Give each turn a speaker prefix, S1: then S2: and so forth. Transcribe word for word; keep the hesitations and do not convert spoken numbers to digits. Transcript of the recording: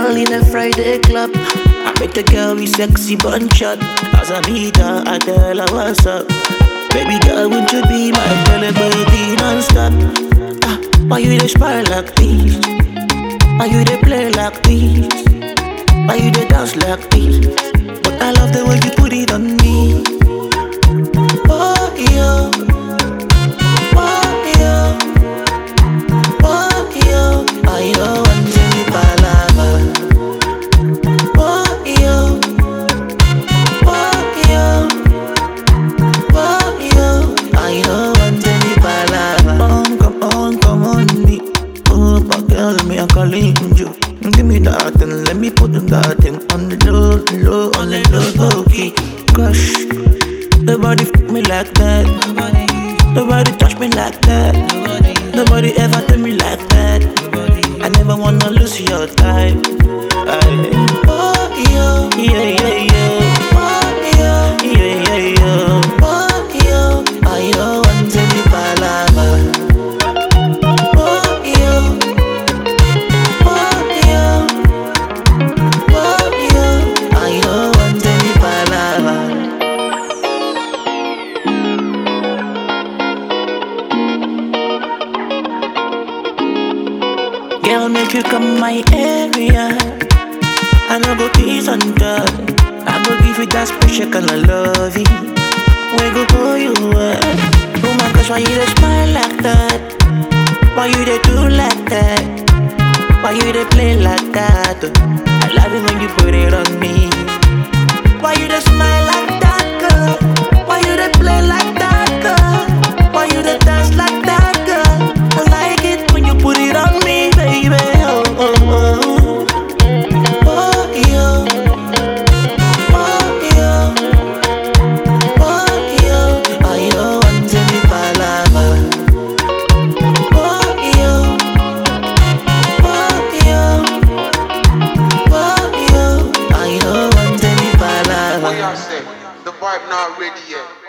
S1: All in a Friday club. I met the girl with sexy bun shot. As I meet her, I tell her what's up. Baby girl, won't you be my baby non-stop? Ah, why you dey smile like this? Why you dey play like this? Why you dey dance like this? But I love the way you put it on me. Oh, yo. Oh, yo. Oh, yo. I know one thing you palava. Oh, yo. Oh, yo. Oh, yo. I know one thing you palava. Oh, come on, come on me. Oh, but girl, me I'm calling you. Give me that and let me put that thing on the low, low, on the low, okay. Crush, nobody f me like that. Nobody, nobody touch me like that. Nobody, nobody ever tell me like that. Nobody, I never wanna lose your time. I, oh, yo, yeah, yeah, yeah. Oh, yo, yeah, yeah, yeah. Oh, yo, I know one thing you palava. Oh, yo. Girl, make you come my area. I know go peace on God. I go give you that special kind of loving. We go pull you up. Oh my gosh, why you dey smile like that? Why you dey do like that? Why you dey play like that? I love it when you put it on me. Why you dey smile like that, girl? Why you dey play like that, girl? Why you dey dance like that, girl? I like it when you put it on me, baby. Oh, oh, oh. Oh, yo. Oh, yo. Oh, yo. I know one thing you palava. Oh, yo. Oh, yo. Oh, yo. I know one thing you palava.
S2: What y'all say? The vibe not ready yet.